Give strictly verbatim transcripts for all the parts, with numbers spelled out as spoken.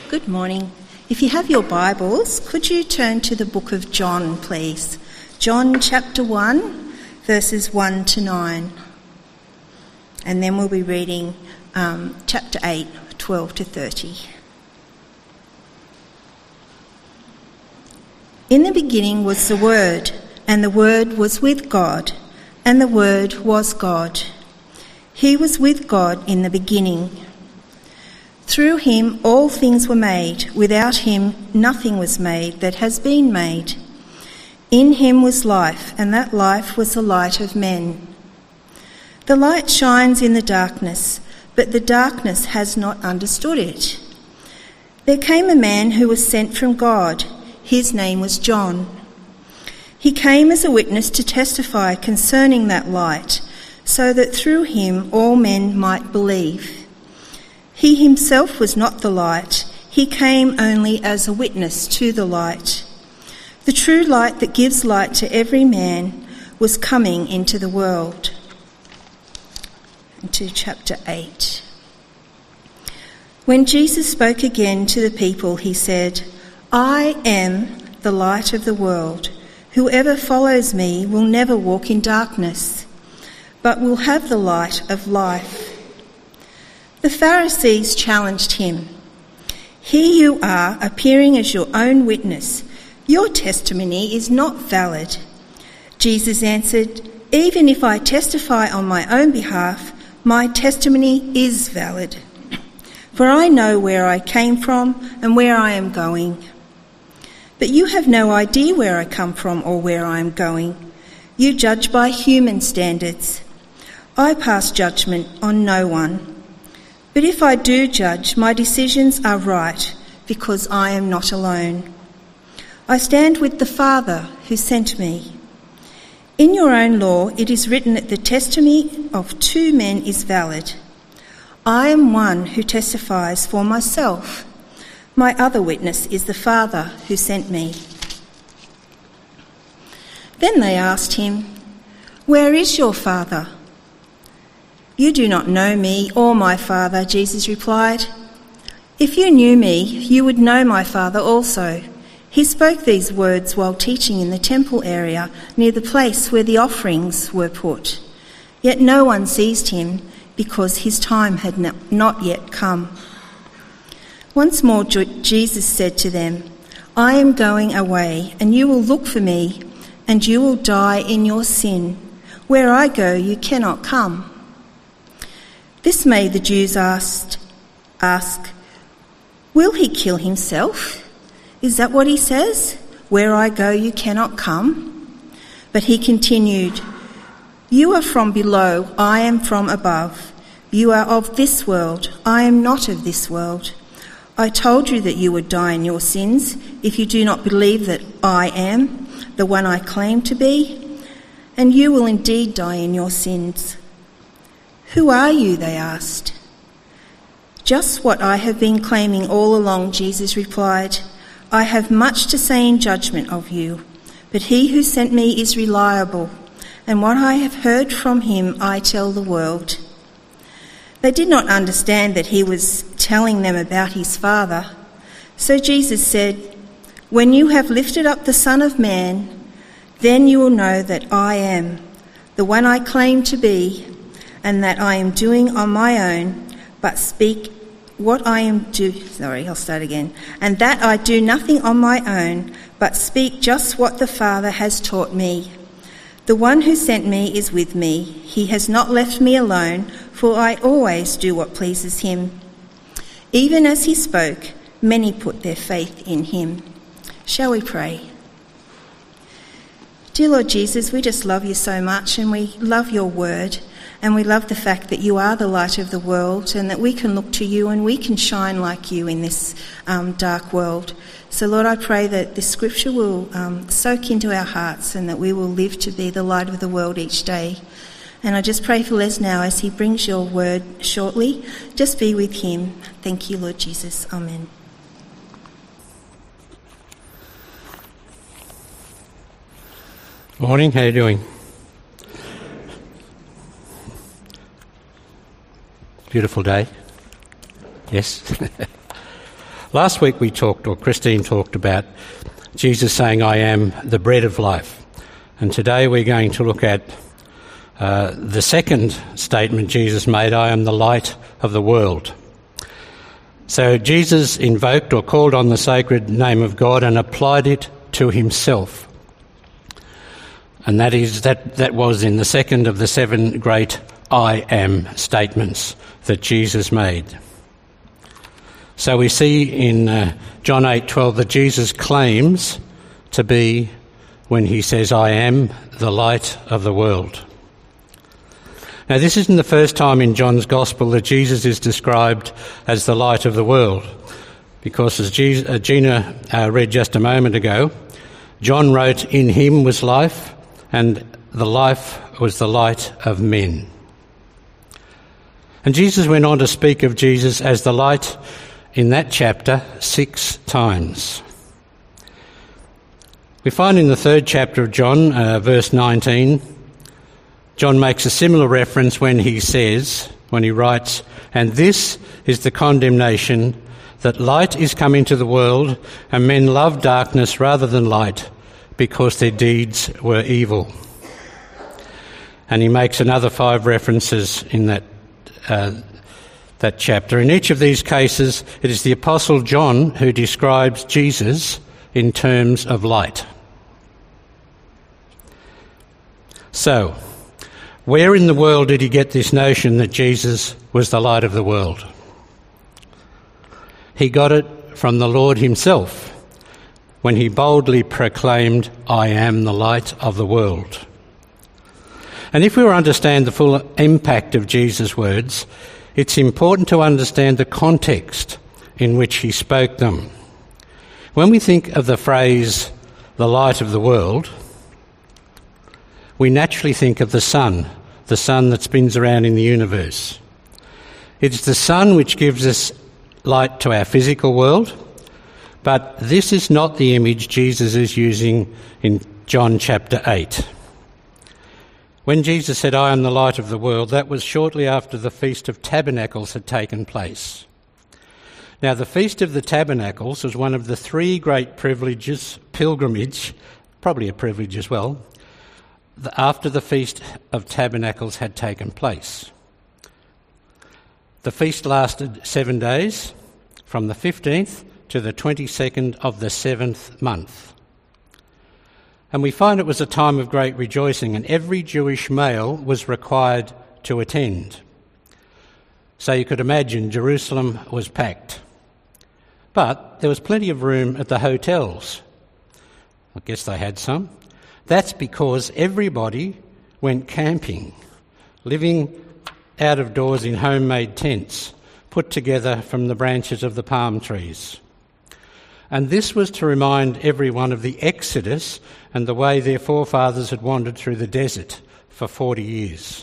Good morning. If you have your Bibles, could you turn to the book of John, please? John chapter one, verses one to nine. And then we'll be reading um, chapter eight, twelve to thirty. In the beginning was the Word, and the Word was with God, and the Word was God. He was with God in the beginning. Through him all things were made. Without him nothing was made that has been made. In him was life, and that life was the light of men. The light shines in the darkness, but the darkness has not understood it. There came a man who was sent from God. His name was John. He came as a witness to testify concerning that light, so that through him all men might believe. He himself was not the light. He came only as a witness to the light. The true light that gives light to every man was coming into the world. Into chapter eight. When Jesus spoke again to the people, he said, "I am the light of the world. Whoever follows me will never walk in darkness, but will have the light of life." The Pharisees challenged him. "Here you are, appearing as your own witness. Your testimony is not valid." Jesus answered, "Even if I testify on my own behalf, my testimony is valid. For I know where I came from and where I am going. But you have no idea where I come from or where I am going. You judge by human standards. I pass judgment on no one. But if I do judge, my decisions are right, because I am not alone. I stand with the Father who sent me. In your own law it is written that the testimony of two men is valid. I am one who testifies for myself. My other witness is the Father who sent me." Then they asked him, "Where is your Father?" "You do not know me or my Father," Jesus replied. "If you knew me, you would know my Father also." He spoke these words while teaching in the temple area near the place where the offerings were put. Yet no one seized him because his time had not yet come. Once more Jesus said to them, "I am going away, and you will look for me, and you will die in your sin. Where I go, you cannot come." This made the Jews asked, ask, "Will he kill himself? Is that what he says? Where I go, you cannot come?" But he continued, "You are from below, I am from above. You are of this world, I am not of this world. I told you that you would die in your sins if you do not believe that I am the one I claim to be, and you will indeed die in your sins." "Who are you?" they asked. "Just what I have been claiming all along," Jesus replied. "I have much to say in judgment of you, but he who sent me is reliable, and what I have heard from him I tell the world." They did not understand that he was telling them about his Father. So Jesus said, "When you have lifted up the Son of Man, then you will know that I am the one I claim to be, and that I am doing on my own, but speak what I am do. Sorry, I'll start again. And that I do nothing on my own, but speak just what the Father has taught me. The one who sent me is with me. He has not left me alone, for I always do what pleases him." Even as he spoke, many put their faith in him. Shall we pray? Dear Lord Jesus, we just love you so much, and we love your word. And we love the fact that you are the light of the world, and that we can look to you and we can shine like you in this um, dark world. So, Lord, I pray that this scripture will um, soak into our hearts, and that we will live to be the light of the world each day. And I just pray for Les now as he brings your word shortly. Just be with him. Thank you, Lord Jesus. Amen. Morning, how are you doing? Beautiful day. Yes. Last week we talked, or Christine talked about Jesus saying, I am the bread of life. And today we're going to look at uh, the second statement Jesus made, I am the light of the world. So Jesus invoked or called on the sacred name of God and applied it to himself. And that is that, that was in the second of the seven great I am statements that Jesus made. So we see in uh, John eight twelve that Jesus claims to be when he says, I am the light of the world. Now, this isn't the first time in John's Gospel that Jesus is described as the light of the world, because as Gina uh, read just a moment ago, John wrote, in him was life, and the life was the light of men. And Jesus went on to speak of Jesus as the light in that chapter six times. We find in the third chapter of John, uh, verse nineteen, John makes a similar reference when he says, when he writes, and this is the condemnation, that light is come into the world, and men love darkness rather than light, because their deeds were evil. And he makes another five references in that uh, that chapter. In each of these cases, it is the Apostle John who describes Jesus in terms of light. So, where in the world did he get this notion that Jesus was the light of the world? He got it from the Lord himself when he boldly proclaimed, I am the light of the world. And if we were to understand the full impact of Jesus' words, it's important to understand the context in which he spoke them. When we think of the phrase, the light of the world, we naturally think of the sun, the sun that spins around in the universe. It's the sun which gives us light to our physical world, but this is not the image Jesus is using in John chapter eight. When Jesus said, I am the light of the world, that was shortly after the Feast of Tabernacles had taken place. Now, the Feast of the Tabernacles was one of the three great privileges, pilgrimage, probably a privilege as well, after the Feast of Tabernacles had taken place. The feast lasted seven days, from the fifteenth to the twenty-second of the seventh month. And we find it was a time of great rejoicing, and every Jewish male was required to attend. So you could imagine Jerusalem was packed. But there was plenty of room at the hotels. I guess they had some. That's because everybody went camping, living out of doors in homemade tents, put together from the branches of the palm trees. And this was to remind everyone of the Exodus and the way their forefathers had wandered through the desert for forty years.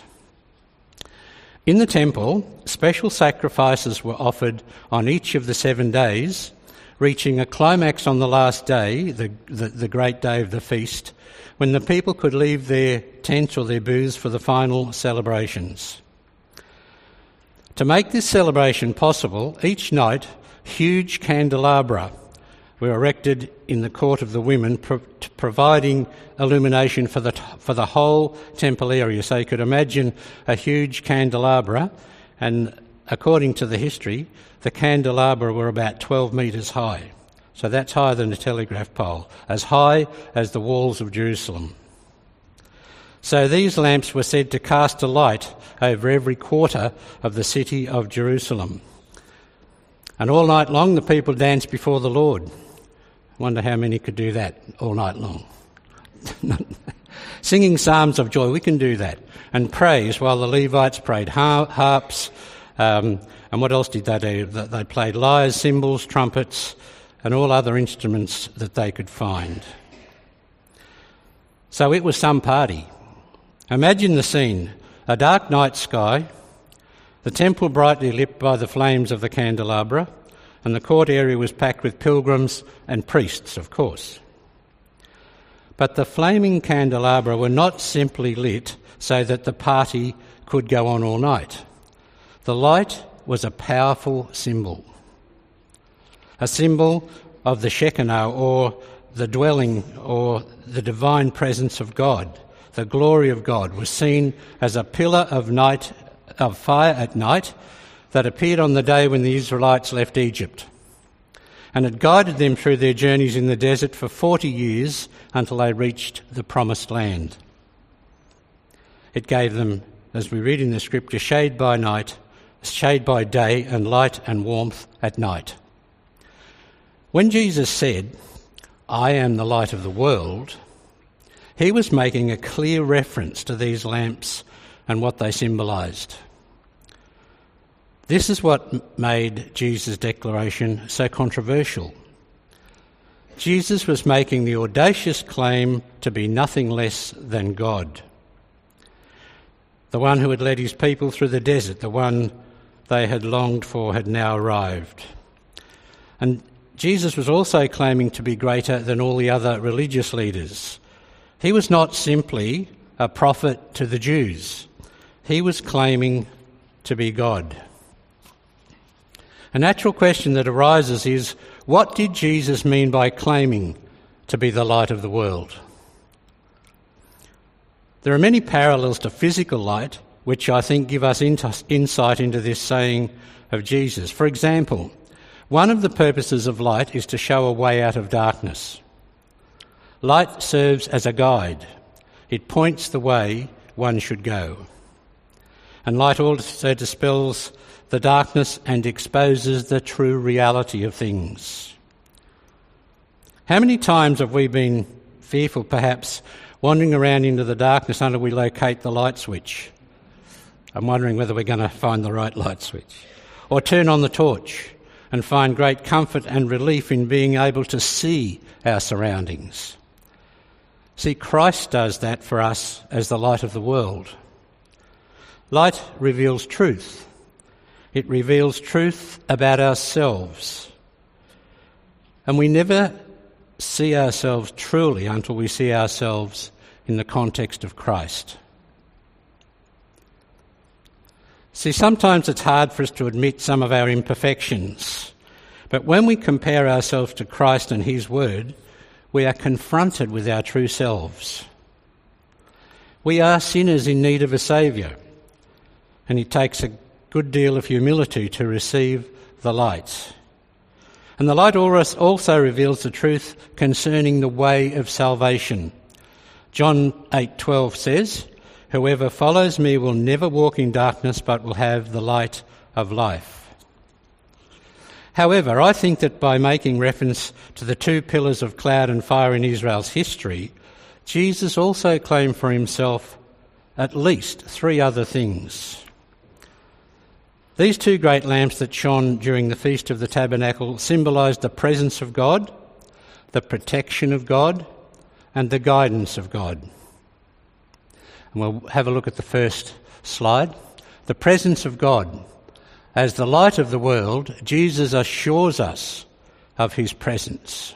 In the temple, special sacrifices were offered on each of the seven days, reaching a climax on the last day, the, the, the great day of the feast, when the people could leave their tents or their booths for the final celebrations. To make this celebration possible, each night huge candelabra were erected in the court of the women, pro- providing illumination for the t- for the whole temple area. So you could imagine a huge candelabra, and according to the history, the candelabra were about twelve metres high. So that's higher than a telegraph pole, as high as the walls of Jerusalem. So these lamps were said to cast a light over every quarter of the city of Jerusalem. And all night long the people danced before the Lord. Wonder how many could do that all night long. Singing psalms of joy, we can do that. And praise while the Levites prayed har- harps. Um, and what else did they do? They played lyres, cymbals, trumpets, and all other instruments that they could find. So it was some party. Imagine the scene. A dark night sky, the temple brightly lit by the flames of the candelabra, and the court area was packed with pilgrims and priests, of course. But the flaming candelabra were not simply lit so that the party could go on all night. The light was a powerful symbol. a symbol of the Shekinah, or the dwelling or the divine presence of God. The glory of God was seen as a pillar of night of fire at night that appeared on the day when the Israelites left Egypt, and it guided them through their journeys in the desert for forty years until they reached the promised land. It gave them, as we read in the scripture, shade by night, shade by day, and light and warmth at night. When Jesus said, "I am the light of the world," he was making a clear reference to these lamps and what they symbolised. This is what made Jesus' declaration so controversial. Jesus was making the audacious claim to be nothing less than God. The one who had led his people through the desert, the one they had longed for, had now arrived. And Jesus was also claiming to be greater than all the other religious leaders. He was not simply a prophet to the Jews. He was claiming to be God. A natural question that arises is, what did Jesus mean by claiming to be the light of the world? There are many parallels to physical light, which I think give us insight into this saying of Jesus. For example, one of the purposes of light is to show a way out of darkness. Light serves as a guide. It points the way one should go. And light also dispels the darkness and exposes the true reality of things. How many times have we been fearful, perhaps, wandering around into the darkness until we locate the light switch? I'm wondering whether we're going to find the right light switch. Or turn on the torch and find great comfort and relief in being able to see our surroundings. See, Christ does that for us as the light of the world. Light reveals truth. It reveals truth about ourselves. And we never see ourselves truly until we see ourselves in the context of Christ. See, sometimes it's hard for us to admit some of our imperfections, but when we compare ourselves to Christ and his word, we are confronted with our true selves. We are sinners in need of a saviour, and it takes a good deal of humility to receive the light. And the light also reveals the truth concerning the way of salvation. John eight twelve says, "Whoever follows me will never walk in darkness, but will have the light of life." However, I think that by making reference to the two pillars of cloud and fire in Israel's history, Jesus also claimed for himself at least three other things. These two great lamps that shone during the Feast of the Tabernacle symbolised the presence of God, the protection of God, and the guidance of God. And we'll have a look at the first slide. The presence of God. As the light of the world, Jesus assures us of his presence.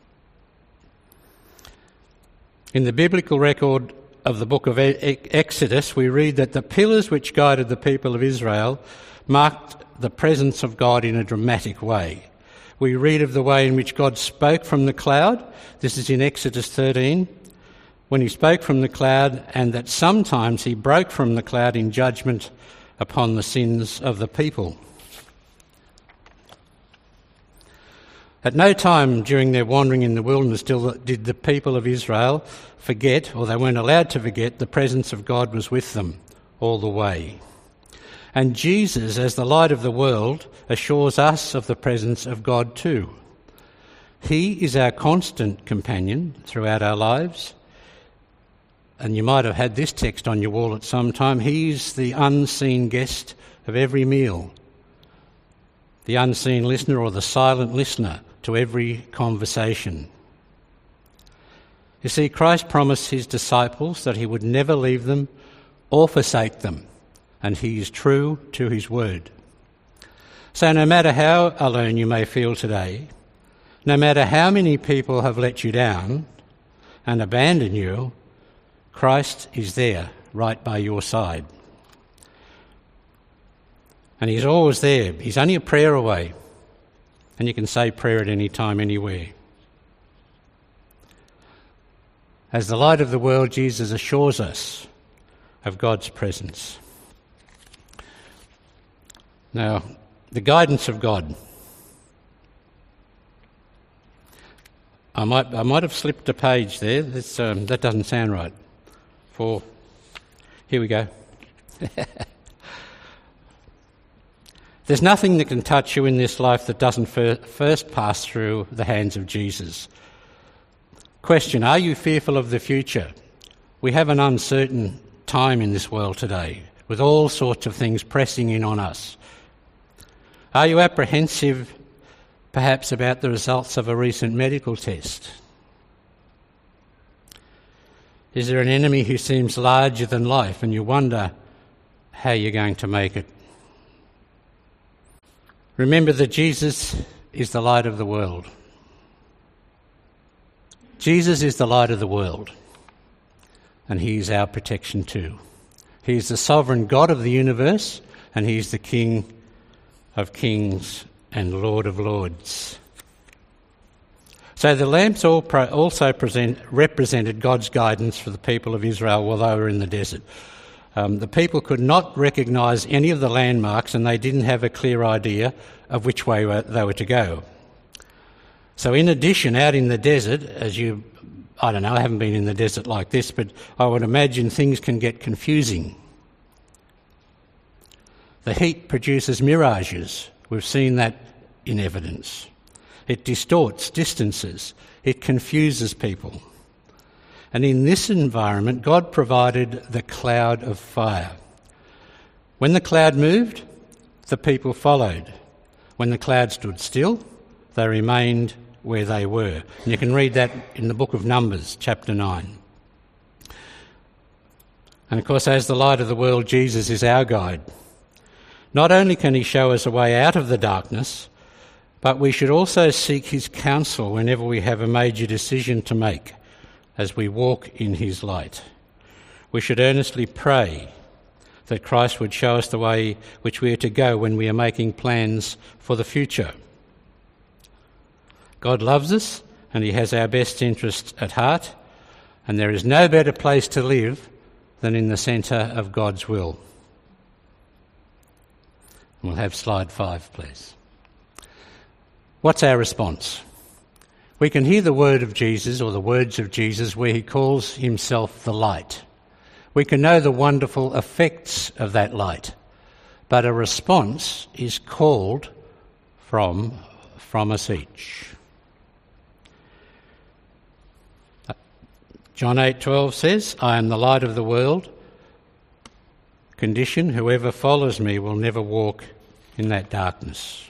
In the biblical record of the book of Exodus, we read that the pillars which guided the people of Israel marked the presence of God in a dramatic way. We read of the way in which God spoke from the cloud. This is in Exodus thirteen, when he spoke from the cloud, and that sometimes he broke from the cloud in judgment upon the sins of the people. At no time during their wandering in the wilderness did the people of Israel forget, or they weren't allowed to forget, the presence of God was with them all the way. And Jesus, as the light of the world, assures us of the presence of God too. He is our constant companion throughout our lives. And you might have had this text on your wall at some time. He is the unseen guest of every meal, the unseen listener or the silent listener to every conversation. You see, Christ promised his disciples that he would never leave them or forsake them, and he is true to his word. So no matter how alone you may feel today, no matter how many people have let you down and abandoned you, Christ is there, right by your side. And he's always there. He's only a prayer away. And you can say prayer at any time, anywhere. As the light of the world, Jesus assures us of God's presence. Now, the guidance of God. I might I might have slipped a page there. That's, um, that doesn't sound right. For here we go. There's nothing that can touch you in this life that doesn't fir- first pass through the hands of Jesus. Question, are you fearful of the future? We have an uncertain time in this world today, with all sorts of things pressing in on us. Are you apprehensive, perhaps, about the results of a recent medical test? Is there an enemy who seems larger than life and you wonder how you're going to make it? Remember that Jesus is the light of the world. Jesus is the light of the world, and he is our protection too. He is the sovereign God of the universe, and he is the King of kings and Lord of lords. So the lamps all pro- also present, represented God's guidance for the people of Israel while they were in the desert. Um, the people could not recognise any of the landmarks, and they didn't have a clear idea of which way they were to go. So in addition, out in the desert, as you, I don't know, I haven't been in the desert like this, but I would imagine things can get confusing. The heat produces mirages. We've seen that in evidence. It distorts distances. It confuses people. And in this environment, God provided the cloud of fire. When the cloud moved, the people followed. When the cloud stood still, they remained where they were. And you can read that in the book of Numbers, chapter nine. And of course, as the light of the world, Jesus is our guide. Not only can he show us a way out of the darkness, but we should also seek his counsel whenever we have a major decision to make as we walk in his light. We should earnestly pray that Christ would show us the way which we are to go when we are making plans for the future. God loves us, and he has our best interests at heart, and there is no better place to live than in the centre of God's will. We'll have slide five, please. What's our response? We can hear the word of Jesus, or the words of Jesus, where he calls himself the light. We can know the wonderful effects of that light, but a response is called from, from us each. John eight twelve says, I am the light of the world. Condition, whoever follows me will never walk in that darkness.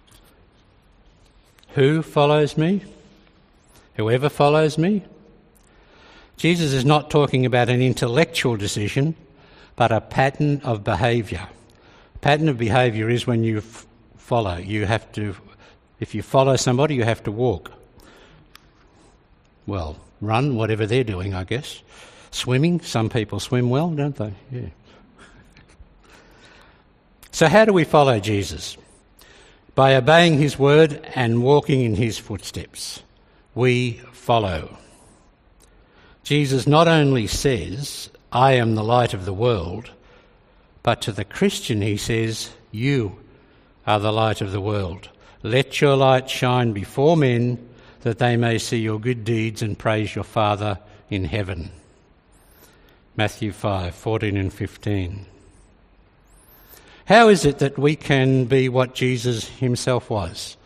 Who follows me? Whoever follows me? Jesus is not talking about an intellectual decision, but a pattern of behaviour. A pattern of behaviour is when you f- follow. You have to, if you follow somebody, you have to walk. Well, run, whatever they're doing, I guess. Swimming, some people swim well, don't they? Yeah. So how do we follow Jesus? By obeying his word and walking in his footsteps. We follow. Jesus not only says, I am the light of the world, but to the Christian he says, you are the light of the world. Let your light shine before men, that they may see your good deeds and praise your Father in heaven. Matthew five, fourteen and fifteen. How is it that we can be what Jesus himself was?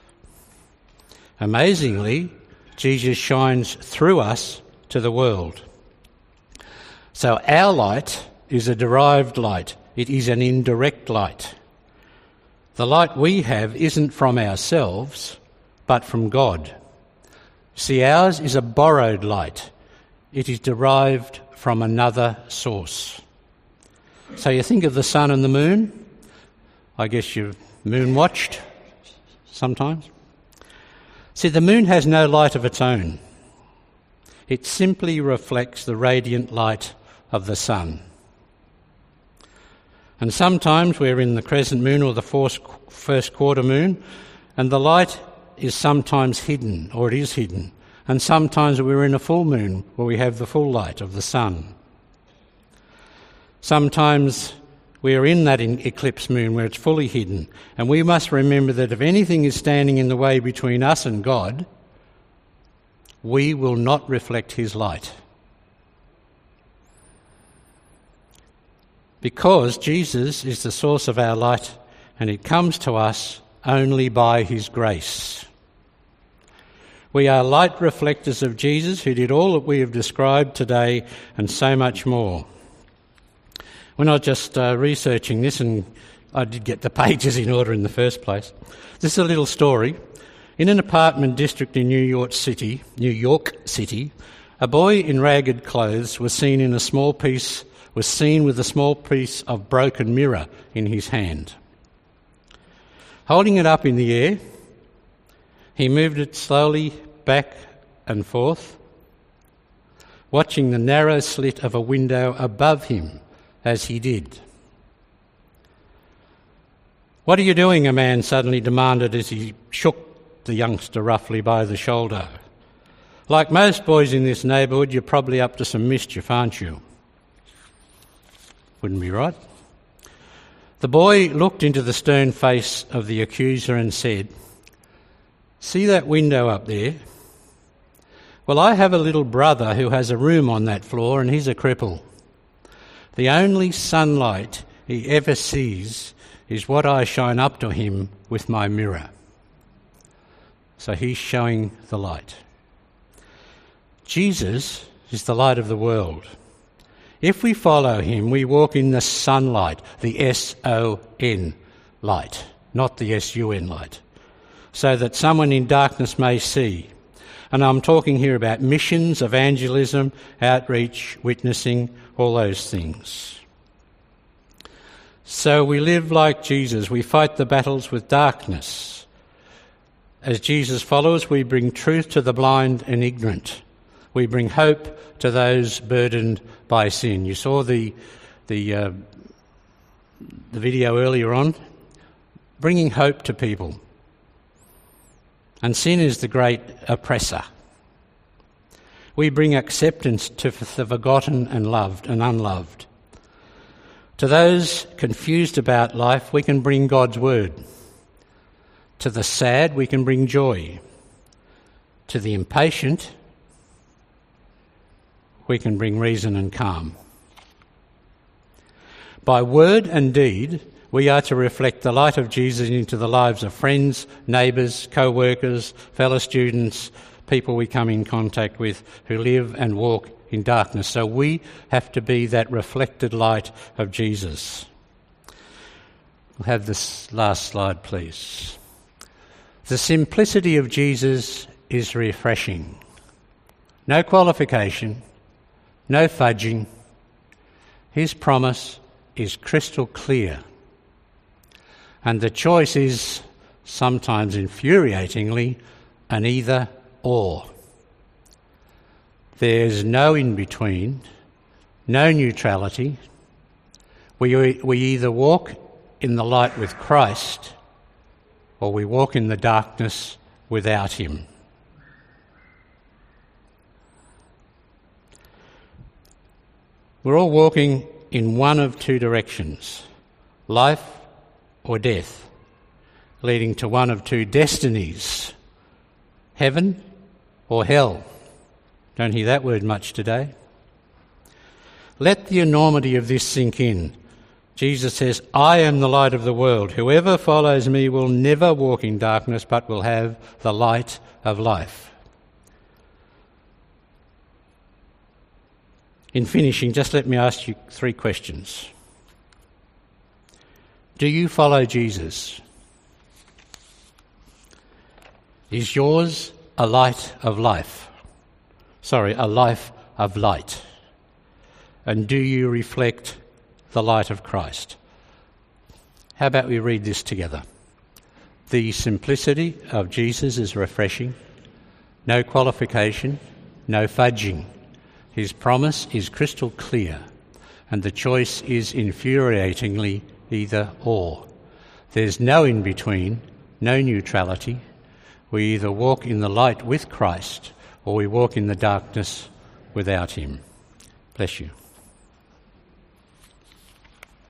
Amazingly, Jesus shines through us to the world. So our light is a derived light. It is an indirect light. The light we have isn't from ourselves, but from God. See, ours is a borrowed light. It is derived from another source. So you think of the sun and the moon. I guess you've moon watched sometimes. See, the moon has no light of its own. It simply reflects the radiant light of the sun. And sometimes we're in the crescent moon or the first quarter moon, And the light is sometimes hidden, or it is hidden, and sometimes we're in a full moon where we have the full light of the sun. Sometimes we are in that eclipse moon where it's fully hidden, and we must remember that if anything is standing in the way between us and God, we will not reflect his light. Because Jesus is the source of our light, and it comes to us only by his grace. We are light reflectors of Jesus, who did all that we have described today and so much more. We're not just uh, researching this, and I did get the pages in order in the first place. This is a little story. In an apartment district in New York City, New York City, a boy in ragged clothes was seen in a small piece was seen with a small piece of broken mirror in his hand. Holding it up in the air, he moved it slowly back and forth, watching the narrow slit of a window above him as he did. "What are you doing?" a man suddenly demanded as he shook the youngster roughly by the shoulder. "Like most boys in this neighbourhood, you're probably up to some mischief, aren't you?" Wouldn't be right. The boy looked into the stern face of the accuser and said, "See that window up there? Well, I have a little brother who has a room on that floor, and he's a cripple. The only sunlight he ever sees is what I shine up to him with my mirror." So he's showing the light. Jesus is the light of the world. If we follow him, we walk in the sunlight, the S O N light, not the S U N light, so that someone in darkness may see. And I'm talking here about missions, evangelism, outreach, witnessing, all those things. So we live like Jesus. We fight the battles with darkness. As Jesus followers, we bring truth to the blind and ignorant. We bring hope to those burdened by sin. You saw the the uh, the video earlier on, bringing hope to people. And sin is the great oppressor. We bring acceptance to the forgotten and loved and unloved. To those confused about life, we can bring God's word. To the sad, we can bring joy. To the impatient, we can bring reason and calm. By word and deed, we are to reflect the light of Jesus into the lives of friends, neighbours, co-workers, fellow students, people we come in contact with who live and walk in darkness. So we have to be that reflected light of Jesus. We'll have this last slide, please. The simplicity of Jesus is refreshing. No qualification, no fudging. His promise is crystal clear. And the choice is, sometimes infuriatingly, an either or. There's no in-between, no neutrality. We, we either walk in the light with Christ, or we walk in the darkness without him. We're all walking in one of two directions, life or death, leading to one of two destinies, heaven or hell. Don't hear that word much today. Let the enormity of this sink in. Jesus says, "I am the light of the world. Whoever follows me will never walk in darkness, but will have the light of life." In finishing, just let me ask you three questions. Do you follow Jesus? Is yours a light of life? Sorry, a life of light. And do you reflect the light of Christ? How about we read this together? The simplicity of Jesus is refreshing. No qualification, no fudging. His promise is crystal clear, and the choice is infuriatingly either or. There's no in-between, no neutrality. We either walk in the light with Christ or we walk in the darkness without him. Bless you.